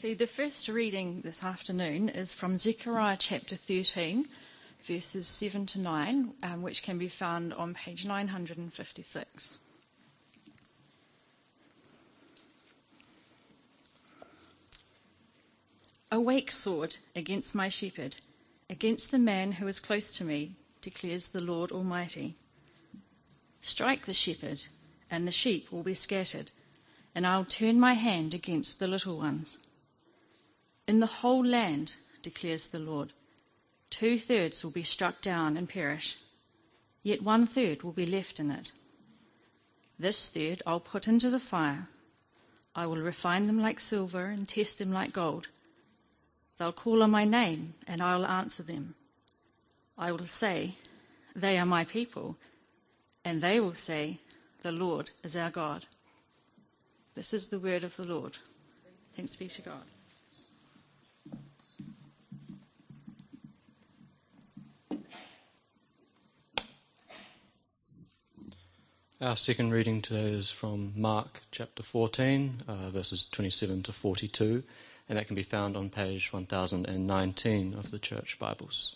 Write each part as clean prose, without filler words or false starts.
Okay, the first reading this afternoon is from Zechariah chapter 13, verses 7 to 9, which can be found on page 956. Awake, sword, against my shepherd, against the man who is close to me, declares the Lord Almighty. Strike the shepherd, and the sheep will be scattered, and I'll turn my hand against the little ones. In the whole land, declares the Lord, 2/3 will be struck down and perish, yet 1/3 will be left in it. This third I'll put into the fire. I will refine them like silver and test them like gold. They'll call on my name, and I will answer them. I will say, they are my people, and they will say, the Lord is our God. This is the word of the Lord. Thanks be to God. Our second reading today is from Mark chapter 14, verses 27 to 42, and that can be found on page 1019 of the Church Bibles.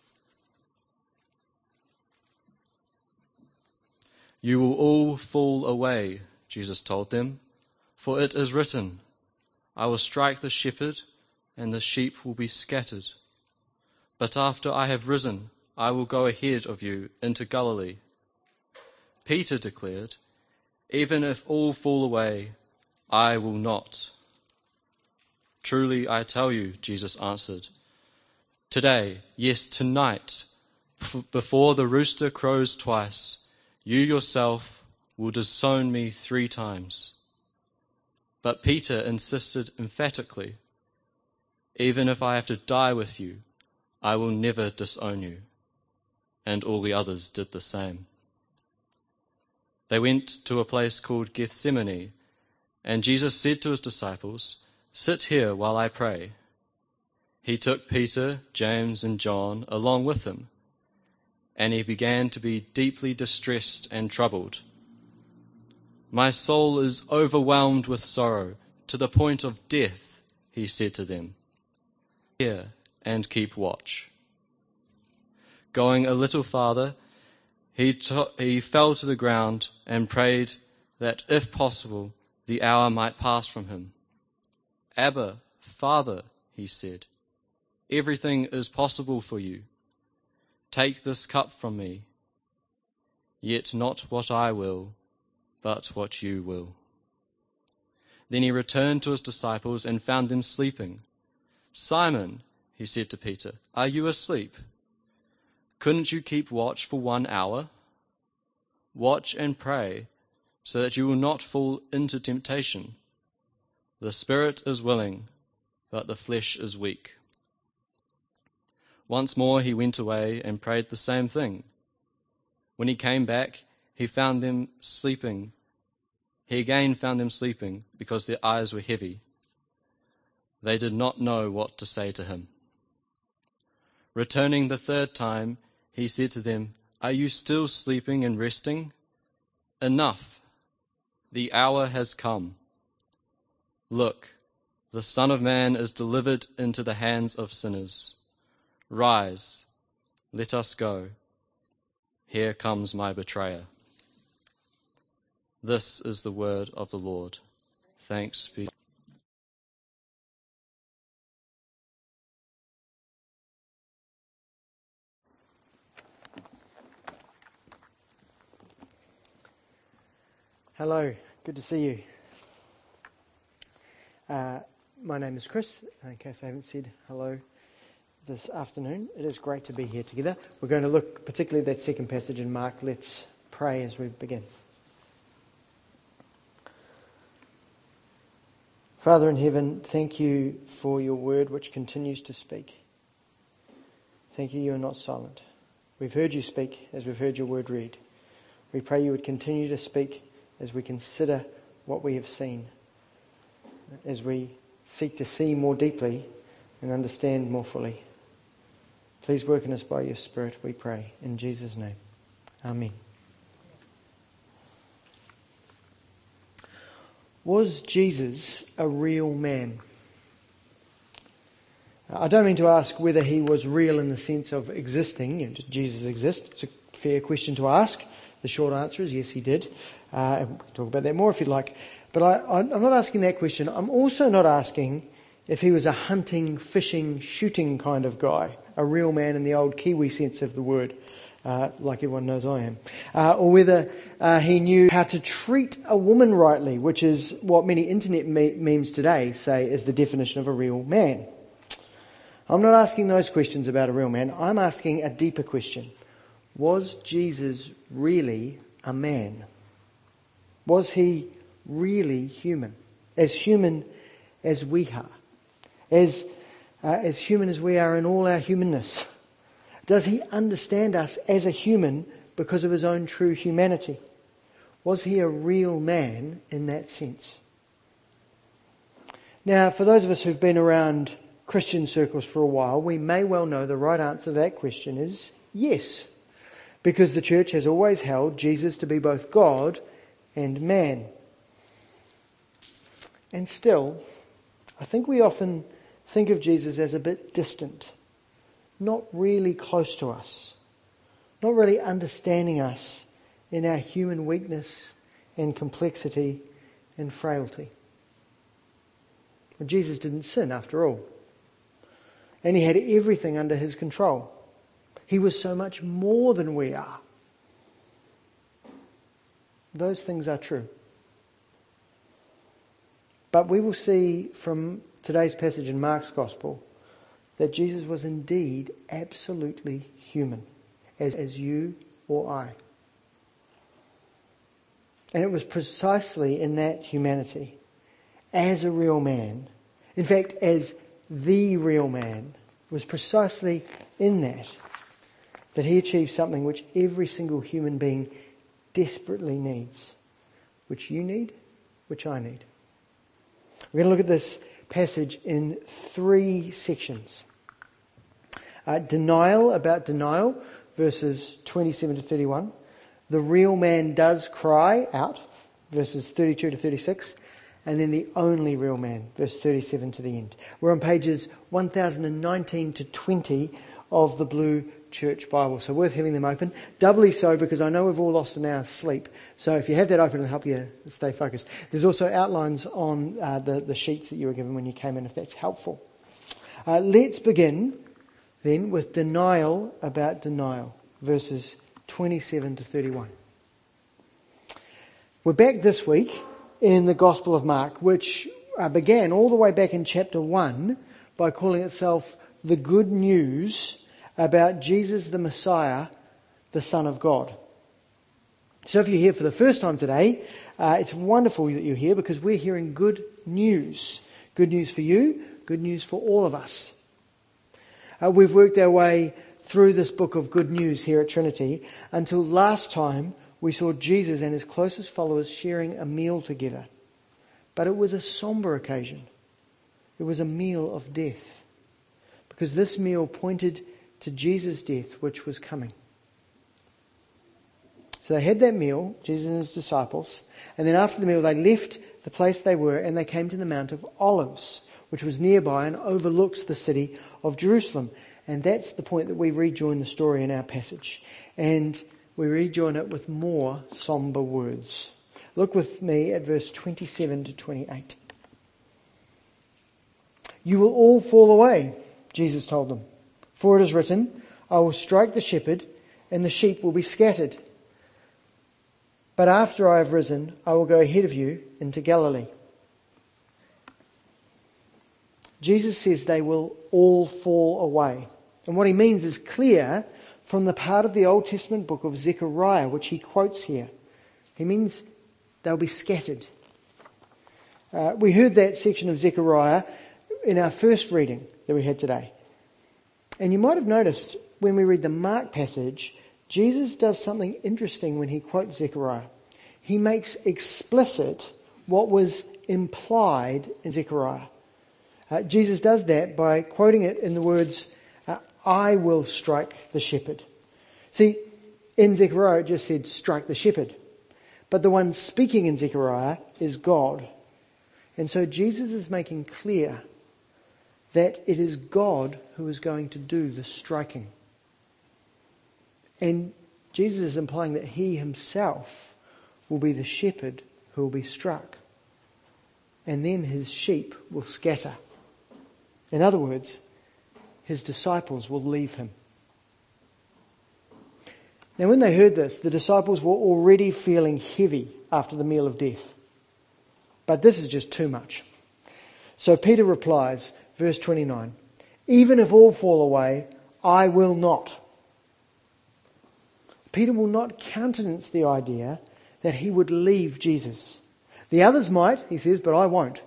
You will all fall away, Jesus told them, for it is written, I will strike the shepherd, and the sheep will be scattered. But after I have risen, I will go ahead of you into Galilee. Peter declared, even if all fall away, I will not. Truly I tell you, Jesus answered, today, yes, tonight, before the rooster crows twice, you yourself will disown me 3 times. But Peter insisted emphatically, even if I have to die with you, I will never disown you. And all the others did the same. They went to a place called Gethsemane, and Jesus said to his disciples, sit here while I pray. He took Peter, James, and John along with him, and he began to be deeply distressed and troubled. My soul is overwhelmed with sorrow, to the point of death, he said to them. Here and keep watch. Going a little farther, he fell to the ground and prayed that, if possible, the hour might pass from him. Abba, Father, he said, everything is possible for you. Take this cup from me, yet not what I will, but what you will. Then he returned to his disciples and found them sleeping. Simon, he said to Peter, are you asleep? Couldn't you keep watch for 1 hour? Watch and pray, so that you will not fall into temptation. The spirit is willing, but the flesh is weak. Once more he went away and prayed the same thing. When he came back, he again found them sleeping because their eyes were heavy. They did not know what to say to him. Returning the 3rd time, he said to them, are you still sleeping and resting? Enough. The hour has come. Look, the Son of Man is delivered into the hands of sinners. Rise, let us go. Here comes my betrayer. This is the word of the Lord. Thanks be. Hello, good to see you. My name is Chris, in case I haven't said hello this afternoon. It is great to be here together. We're going to look particularly at that second passage in Mark. Let's pray as we begin. Father in heaven, thank you for your word which continues to speak. Thank you are not silent. We've heard you speak as we've heard your word read. We pray you would continue to speak as we consider what we have seen, as we seek to see more deeply and understand more fully. Please work in us by your Spirit, we pray. In Jesus' name. Amen. Was Jesus a real man? I don't mean to ask whether he was real in the sense of existing, just Jesus exists. It's a fair question to ask. The short answer is yes, he did. And we can talk about that more if you'd like. But I'm not asking that question. I'm also not asking if he was a hunting, fishing, shooting kind of guy, a real man in the old Kiwi sense of the word, like everyone knows I am. Or whether he knew how to treat a woman rightly, which is what many internet memes today say is the definition of a real man. I'm not asking those questions about a real man. I'm asking a deeper question. Was Jesus really a man? Was he really human? As human as we are? As human as we are in all our humanness? Does he understand us as a human because of his own true humanity? Was he a real man in that sense? Now, for those of us who've been around Christian circles for a while, we may well know the right answer to that question is yes. Because the church has always held Jesus to be both God and man. And still, I think we often think of Jesus as a bit distant, not really close to us, not really understanding us in our human weakness and complexity and frailty. But Jesus didn't sin after all. And he had everything under his control. He was so much more than we are. Those things are true. But we will see from today's passage in Mark's Gospel that Jesus was indeed absolutely human, as you or I. And it was precisely in that humanity, as a real man, in fact, as the real man, was precisely in that he achieved something which every single human being desperately needs, which you need, which I need. We're going to look at this passage in 3 sections. Denial, about denial, verses 27 to 31. The real man does cry out, verses 32 to 36. And then the only real man, verse 37 to the end. We're on pages 1019 to 20 of the Blue Church Bible. So worth having them open. Doubly so because I know we've all lost an hour's sleep. So if you have that open, it'll help you stay focused. There's also outlines on the sheets that you were given when you came in, if that's helpful. Let's begin then with denial about denial, verses 27 to 31. We're back this week in the Gospel of Mark, which began all the way back in chapter 1 by calling itself the Good News about Jesus the Messiah, the Son of God. So if you're here for the first time today, it's wonderful that you're here because we're hearing good news. Good news for you, good news for all of us. We've worked our way through this book of good news here at Trinity until last time we saw Jesus and his closest followers sharing a meal together. But it was a somber occasion. It was a meal of death. Because this meal pointed to Jesus' death, which was coming. So they had that meal, Jesus and his disciples, and then after the meal they left the place they were and they came to the Mount of Olives, which was nearby and overlooks the city of Jerusalem. And that's the point that we rejoin the story in our passage. And we rejoin it with more somber words. Look with me at verse 27 to 28. You will all fall away, Jesus told them. For it is written, I will strike the shepherd and the sheep will be scattered. But after I have risen, I will go ahead of you into Galilee. Jesus says they will all fall away. And what he means is clear from the part of the Old Testament book of Zechariah, which he quotes here. He means they'll be scattered. We heard that section of Zechariah in our first reading that we had today. And you might have noticed when we read the Mark passage, Jesus does something interesting when he quotes Zechariah. He makes explicit what was implied in Zechariah. Jesus does that by quoting it in the words, I will strike the shepherd. See, in Zechariah it just said strike the shepherd. But the one speaking in Zechariah is God. And so Jesus is making clear that it is God who is going to do the striking. And Jesus is implying that he himself will be the shepherd who will be struck. And then his sheep will scatter. In other words, his disciples will leave him. Now when they heard this, the disciples were already feeling heavy after the meal of death. But this is just too much. So Peter replies, verse 29, "Even if all fall away, I will not." Peter will not countenance the idea that he would leave Jesus. The others might, he says, but I won't.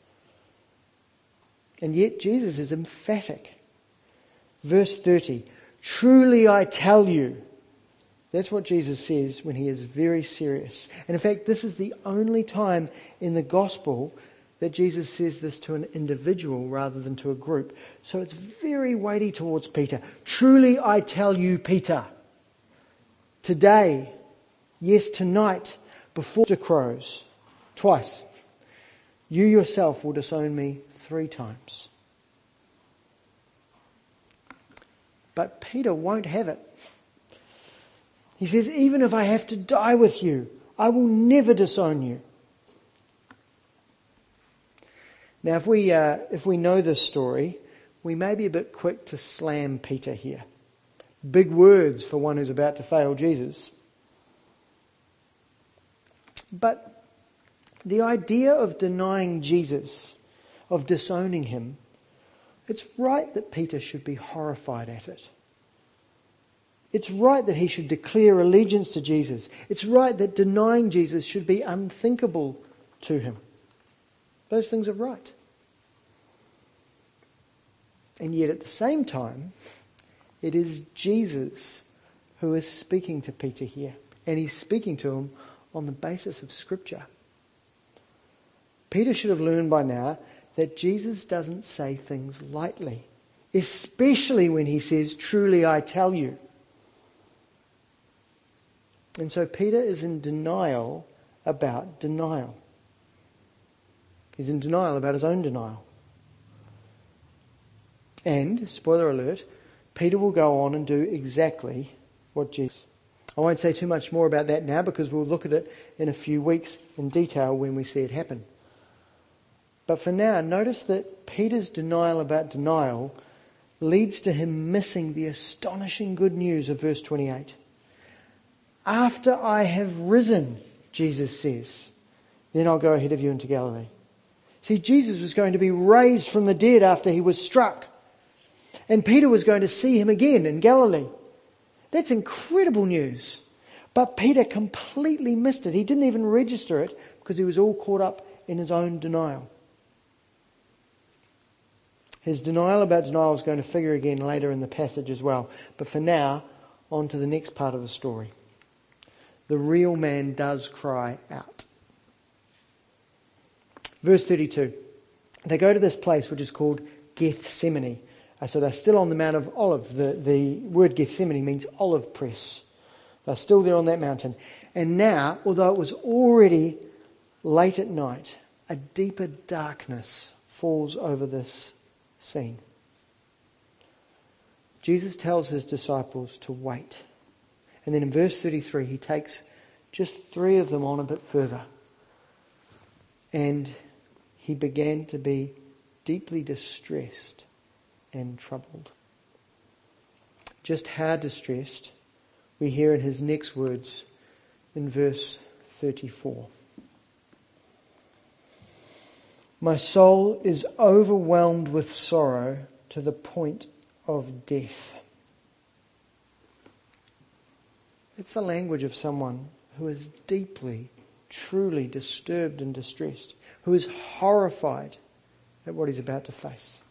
And yet Jesus is emphatic. Verse 30, "Truly I tell you." That's what Jesus says when he is very serious. And in fact, this is the only time in the gospel that Jesus says this to an individual rather than to a group. So it's very weighty towards Peter. "Truly I tell you, Peter, today, yes, tonight, before the crows, twice, you yourself will disown me 3 times. But Peter won't have it. He says, "Even if I have to die with you, I will never disown you." Now, if we know this story, we may be a bit quick to slam Peter here. Big words for one who's about to fail Jesus. But the idea of denying Jesus, of disowning him, it's right that Peter should be horrified at it. It's right that he should declare allegiance to Jesus. It's right that denying Jesus should be unthinkable to him. Those things are right. And yet at the same time, it is Jesus who is speaking to Peter here. And he's speaking to him on the basis of Scripture. Peter should have learned by now that Jesus doesn't say things lightly, especially when he says, "Truly I tell you." And so Peter is in denial about denial. He's in denial about his own denial. And, spoiler alert, Peter will go on and do exactly what Jesus. I won't say too much more about that now because we'll look at it in a few weeks in detail when we see it happen. But for now, notice that Peter's denial about denial leads to him missing the astonishing good news of verse 28. "After I have risen," Jesus says, "then I'll go ahead of you into Galilee." See, Jesus was going to be raised from the dead after he was struck. And Peter was going to see him again in Galilee. That's incredible news. But Peter completely missed it. He didn't even register it because he was all caught up in his own denial. His denial about denial is going to figure again later in the passage as well. But for now, on to the next part of the story. The real man does cry out. Verse 32. They go to this place which is called Gethsemane. So they're still on the Mount of Olives. The word Gethsemane means olive press. They're still there on that mountain. And now, although it was already late at night, a deeper darkness falls over this scene. Jesus tells his disciples to wait. And then in verse 33, he takes just 3 of them on a bit further. And he began to be deeply distressed and troubled. Just how distressed we hear in his next words in verse 34. "My soul is overwhelmed with sorrow to the point of death." It's the language of someone who is deeply, truly disturbed and distressed, who is horrified at what he's about to face.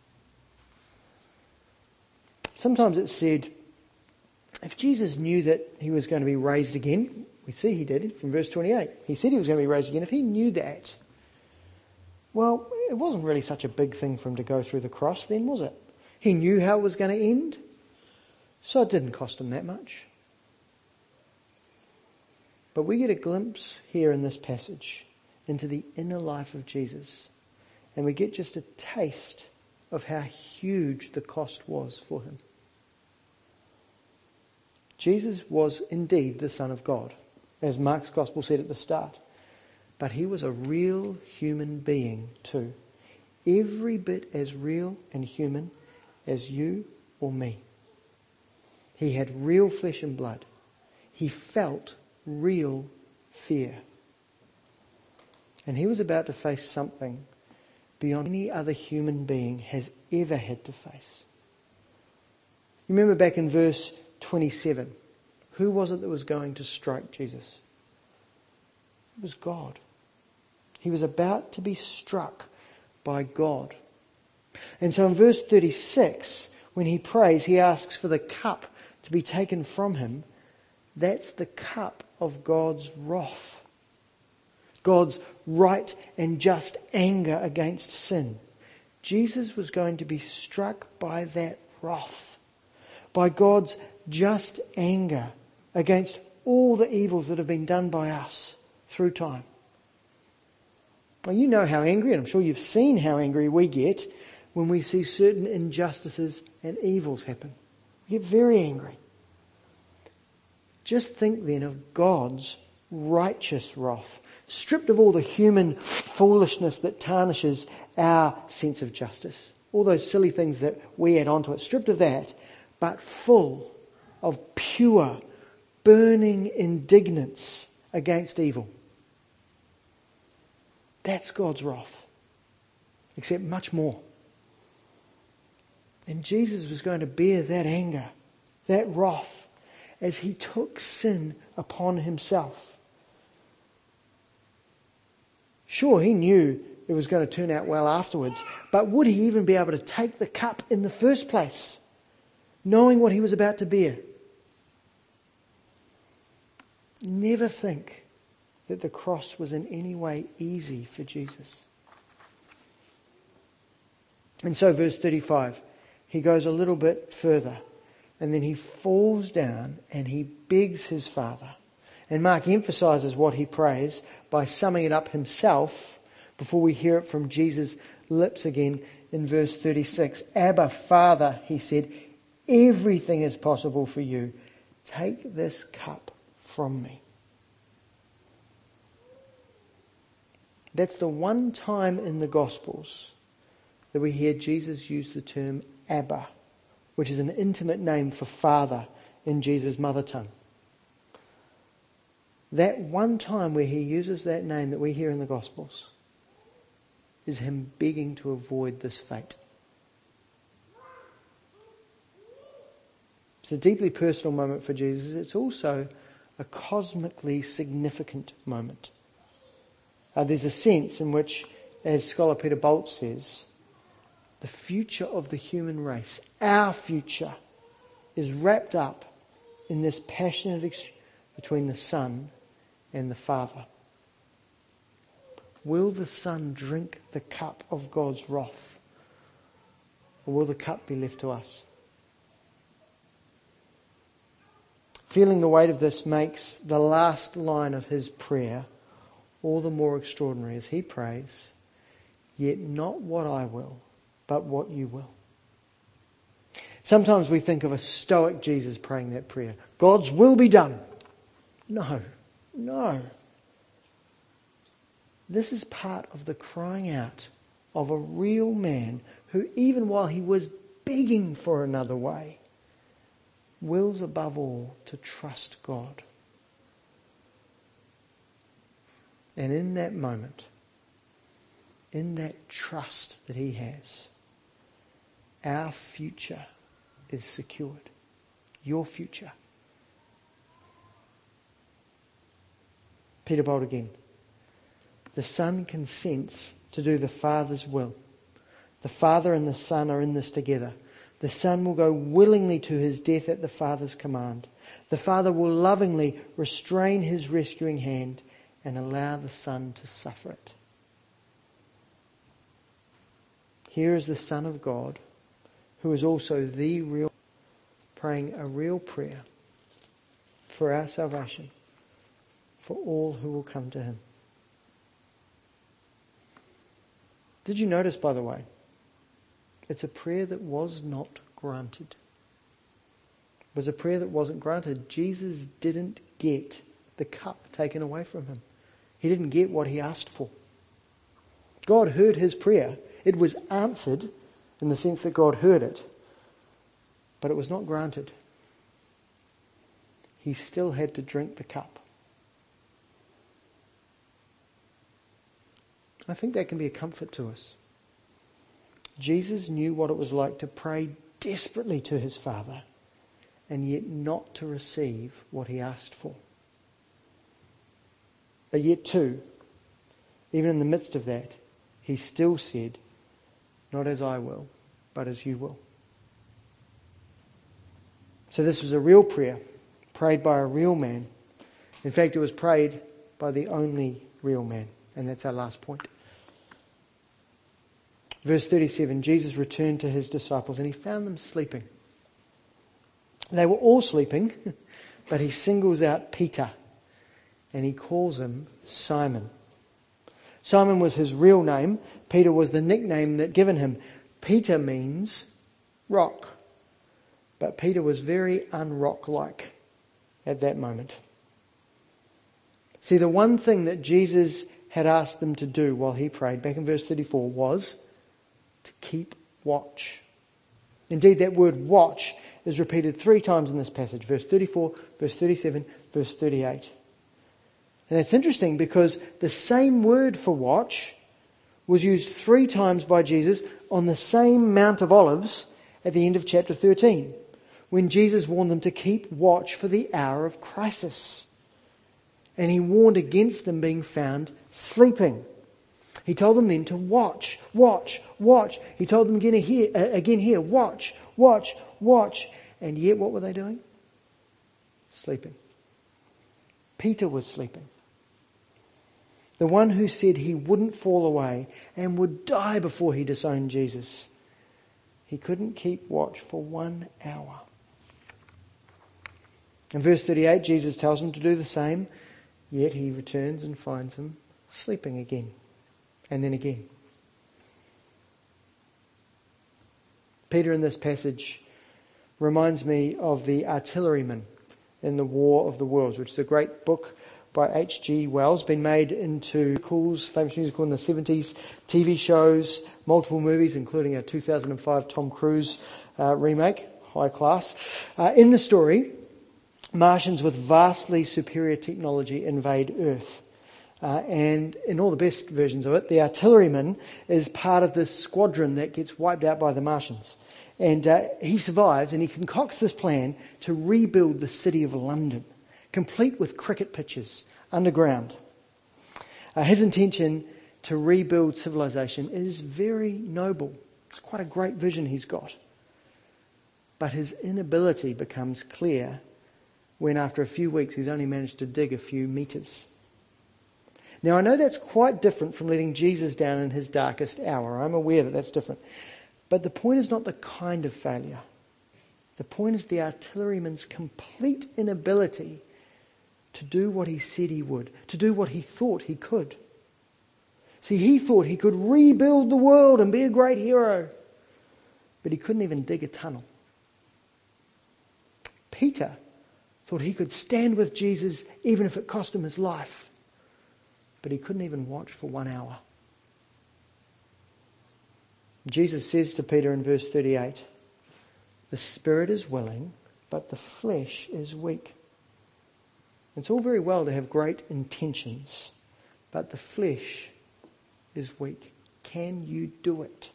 Sometimes it's said, if Jesus knew that he was going to be raised again, we see he did from verse 28. He said he was going to be raised again. If he knew that, well, it wasn't really such a big thing for him to go through the cross then, was it? He knew how it was going to end, so it didn't cost him that much. But we get a glimpse here in this passage into the inner life of Jesus. And we get just a taste of how huge the cost was for him. Jesus was indeed the Son of God, as Mark's Gospel said at the start. But he was a real human being too. Every bit as real and human as you or me. He had real flesh and blood. He felt real fear. And he was about to face something beyond any other human being has ever had to face. You remember back in verse 27, who was it that was going to strike Jesus? It was God. He was about to be struck by God. And so in verse 36, when he prays, he asks for the cup to be taken from him. That's the cup of God's wrath. God's right and just anger against sin. Jesus was going to be struck by that wrath, by God's just anger against all the evils that have been done by us through time. Well, you know how angry, and I'm sure you've seen how angry we get when we see certain injustices and evils happen. We get very angry. Just think then of God's righteous wrath, stripped of all the human foolishness that tarnishes our sense of justice, all those silly things that we add onto it, stripped of that, but full of pure, burning indignance against evil. That's God's wrath, except much more. And Jesus was going to bear that anger, that wrath, as he took sin upon himself. Sure, he knew it was going to turn out well afterwards, but would he even be able to take the cup in the first place, knowing what he was about to bear? Never think that the cross was in any way easy for Jesus. And so verse 35, he goes a little bit further, and then he falls down and he begs his Father. And Mark emphasises what he prays by summing it up himself before we hear it from Jesus' lips again in verse 36. Abba, Father, he said, everything is possible for you. Take this cup from me. That's the one time in the Gospels that we hear Jesus use the term Abba, which is an intimate name for Father in Jesus' mother tongue. That one time where he uses that name that we hear in the Gospels is him begging to avoid this fate. It's a deeply personal moment for Jesus. It's also a cosmically significant moment. There's a sense in which, as scholar Peter Bolt says, the future of the human race, our future, is wrapped up in this passionate exchange between the Son and the Father. Will the Son drink the cup of God's wrath, or will the cup be left to us? Feeling the weight of this makes the last line of his prayer all the more extraordinary as he prays, yet not what I will, but what you will. Sometimes we think of a stoic Jesus praying that prayer. God's will be done. No. This is part of the crying out of a real man who, even while he was begging for another way, wills above all to trust God. And in that moment, in that trust that he has, our future is secured. Your future. Peter Bolt again. The Son consents to do the Father's will. The Father and the Son are in this together. The Son will go willingly to his death at the Father's command. The Father will lovingly restrain his rescuing hand and allow the Son to suffer it. Here is the Son of God, who is also the real, praying a real prayer for our salvation, for all who will come to him. Did you notice, by the way, It's a prayer that was not granted. It was a prayer that wasn't granted. Jesus didn't get the cup taken away from him. He didn't get what he asked for. God heard his prayer. It was answered in the sense that God heard it, but it was not granted. He still had to drink the cup. I think that can be a comfort to us. Jesus knew what it was like to pray desperately to his Father and yet not to receive what he asked for. But yet too, even in the midst of that, he still said, "Not as I will, but as you will." So this was a real prayer, prayed by a real man. In fact, it was prayed by the only real man. And that's our last point. Verse 37, Jesus returned to his disciples and he found them sleeping. They were all sleeping, but he singles out Peter and he calls him Simon. Simon was his real name. Peter was the nickname that given him. Peter means rock. But Peter was very unrock-like at that moment. See, the one thing that Jesus had asked them to do while he prayed, back in verse 34, was to keep watch. Indeed, that word watch is repeated 3 times in this passage. Verse 34, verse 37, verse 38. And it's interesting because the same word for watch was used 3 times by Jesus on the same Mount of Olives at the end of chapter 13, when Jesus warned them to keep watch for the hour of crisis. And he warned against them being found sleeping. He told them then to watch, watch, watch. He told them again here, watch, watch, watch. And yet what were they doing? Sleeping. Peter was sleeping. The one who said he wouldn't fall away and would die before he disowned Jesus. He couldn't keep watch for 1 hour. In verse 38, Jesus tells him to do the same, yet he returns and finds him sleeping again, and then again. Peter in this passage reminds me of the artilleryman in the War of the Worlds, which is a great book by H.G. Wells, been made into musicals, famous musical in the 70s, TV shows, multiple movies, including a 2005 Tom Cruise remake, high class. In the story, Martians with vastly superior technology invade Earth. And in all the best versions of it, the artilleryman is part of this squadron that gets wiped out by the Martians. And he survives and he concocts this plan to rebuild the city of London, complete with cricket pitches underground. His intention to rebuild civilization is very noble. It's quite a great vision he's got. But his inability becomes clear when after a few weeks he's only managed to dig a few meters. Now I know that's quite different from letting Jesus down in his darkest hour. I'm aware that that's different. But the point is not the kind of failure. The point is the artilleryman's complete inability to do what he said he would, to do what he thought he could. See, he thought he could rebuild the world and be a great hero, but he couldn't even dig a tunnel. Peter thought he could stand with Jesus even if it cost him his life, but he couldn't even watch for 1 hour. Jesus says to Peter in verse 38, "The spirit is willing, but the flesh is weak." It's all very well to have great intentions, but the flesh is weak. Can you do it?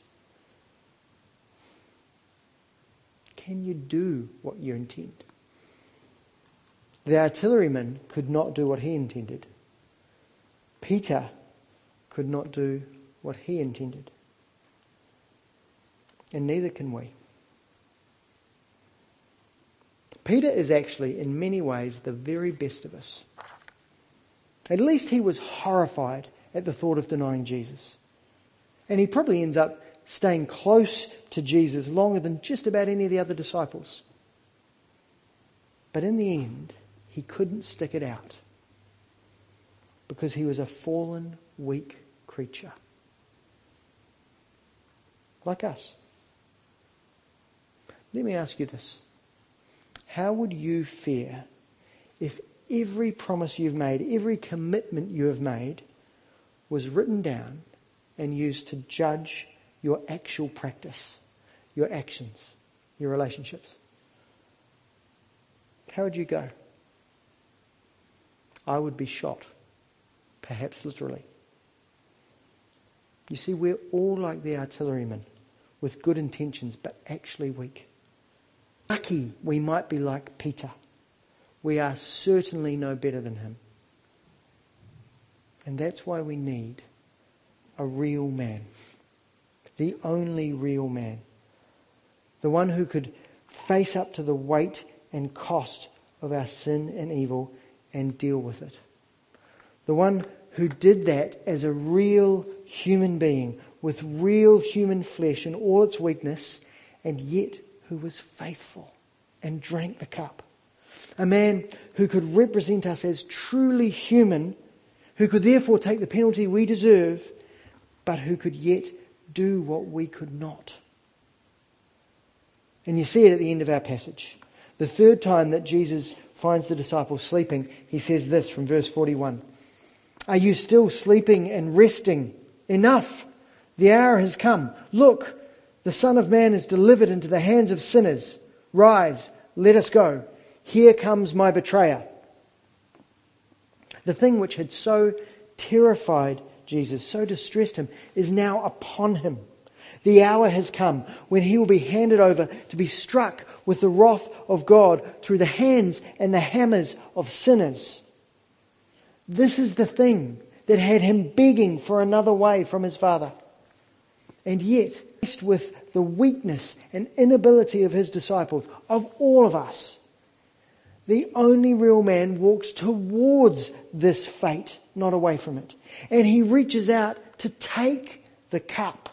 Can you do what you intend? The artilleryman could not do what he intended. Peter could not do what he intended. And neither can we. Peter is actually, in many ways, the very best of us. At least he was horrified at the thought of denying Jesus. And he probably ends up staying close to Jesus longer than just about any of the other disciples. But in the end, he couldn't stick it out because he was a fallen, weak creature. Like us. Let me ask you this. How would you fare if every promise you've made, every commitment you have made was written down and used to judge your actual practice, your actions, your relationships? How would you go? I would be shot, perhaps literally. You see, we're all like the artilleryman, with good intentions, but actually weak. Lucky we might be like Peter. We are certainly no better than him. And that's why we need a real man. The only real man. The one who could face up to the weight and cost of our sin and evil and deal with it. The one who did that as a real human being with real human flesh and all its weakness, and yet who was faithful and drank the cup. A man who could represent us as truly human, who could therefore take the penalty we deserve, but who could yet do what we could not. And you see it at the end of our passage. The third time that Jesus finds the disciples sleeping, he says this from verse 41. Are you still sleeping and resting? Enough! The hour has come. Look, the Son of Man is delivered into the hands of sinners. Rise, let us go. Here comes my betrayer. The thing which had so terrified Jesus, so distressed him, is now upon him. The hour has come when he will be handed over to be struck with the wrath of God through the hands and the hammers of sinners. This is the thing that had him begging for another way from his Father. And yet, faced with the weakness and inability of his disciples, of all of us, the only real man walks towards this fate, not away from it. And he reaches out to take the cup.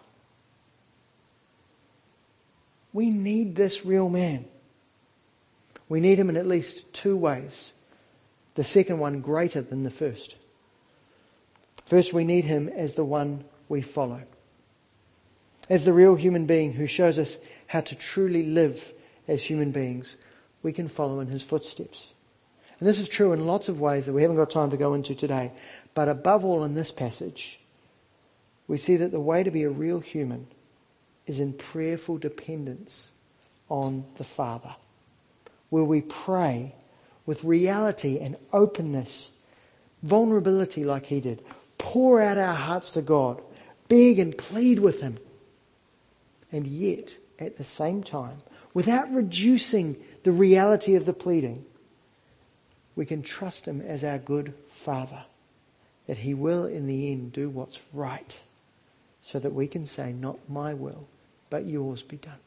We need this real man. We need him in at least two ways. The second one greater than the first. First, we need him as the one we follow. As the real human being who shows us how to truly live as human beings, we can follow in his footsteps. And this is true in lots of ways that we haven't got time to go into today. But above all in this passage, we see that the way to be a real human is in prayerful dependence on the Father, where we pray with reality and openness, vulnerability like he did, pour out our hearts to God, beg and plead with him, and yet at the same time, without reducing the reality of the pleading, we can trust him as our good Father, that he will in the end do what's right, so that we can say, not my will, but yours be done.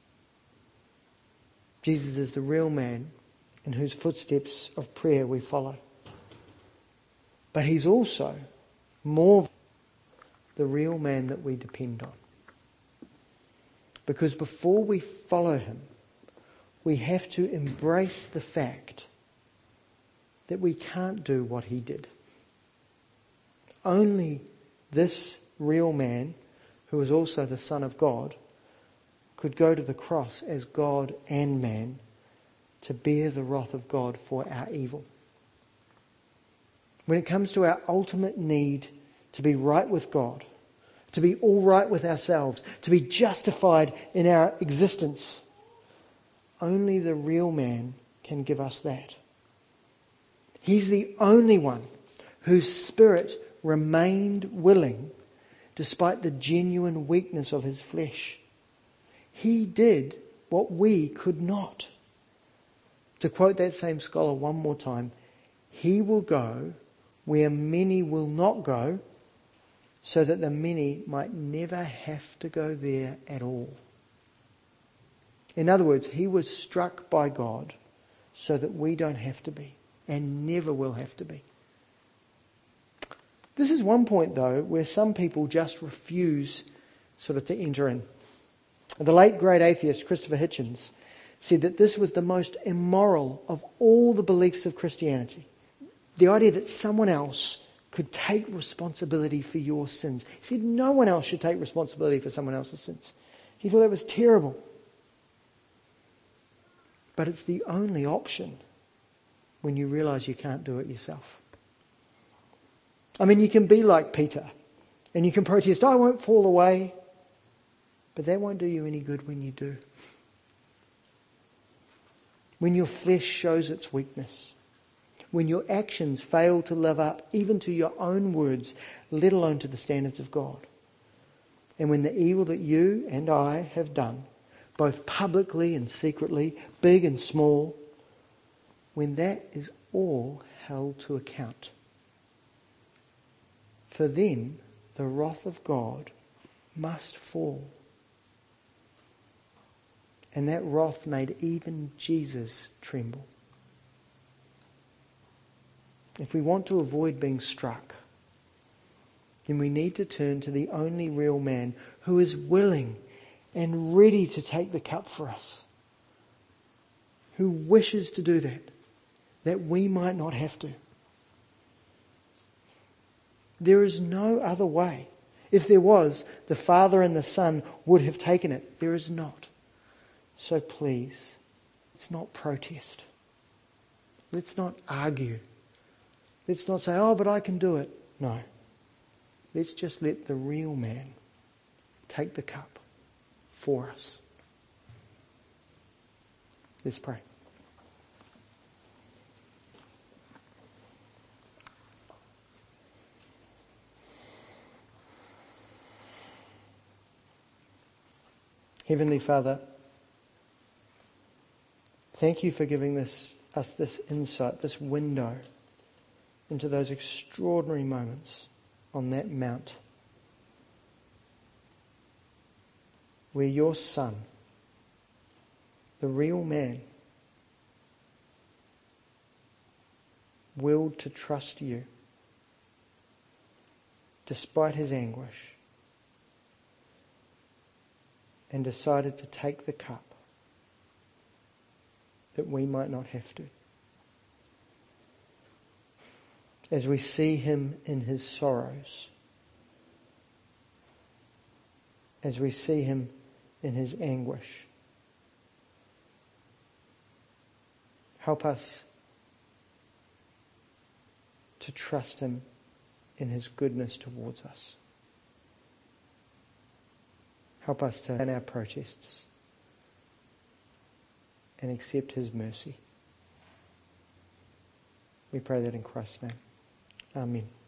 Jesus is the real man in whose footsteps of prayer we follow. But he's also more the real man that we depend on. Because before we follow him, we have to embrace the fact that we can't do what he did. Only this real man, who is also the Son of God, could go to the cross as God and man to bear the wrath of God for our evil. When it comes to our ultimate need to be right with God, to be all right with ourselves, to be justified in our existence, only the real man can give us that. He's the only one whose spirit remained willing despite the genuine weakness of his flesh. He did what we could not. To quote that same scholar one more time, he will go where many will not go, so that the many might never have to go there at all. In other words, he was struck by God so that we don't have to be, and never will have to be. This is one point, though, where some people just refuse sort of to enter in. The late great atheist Christopher Hitchens said that this was the most immoral of all the beliefs of Christianity. The idea that someone else could take responsibility for your sins. He said no one else should take responsibility for someone else's sins. He thought that was terrible. But it's the only option when you realise you can't do it yourself. I mean, you can be like Peter and you can protest, I won't fall away. But that won't do you any good when you do. When your flesh shows its weakness. When your actions fail to live up even to your own words, let alone to the standards of God. And when the evil that you and I have done, both publicly and secretly, big and small, when that is all held to account. For then the wrath of God must fall. And that wrath made even Jesus tremble. If we want to avoid being struck, then we need to turn to the only real man who is willing and ready to take the cup for us. Who wishes to do that we might not have to. There is no other way. If there was, the Father and the Son would have taken it. There is not. So please, let's not protest. Let's not argue. Let's not say, oh, but I can do it. No. Let's just let the real man take the cup for us. Let's pray. Heavenly Father, thank you for giving us this insight, this window into those extraordinary moments on that mount where your Son, the real man, willed to trust you despite his anguish and decided to take the cup that we might not have to. As we see him in his sorrows, as we see him in his anguish, help us to trust him in his goodness towards us. Help us to end our protests and accept his mercy. We pray that in Christ's name. Amen.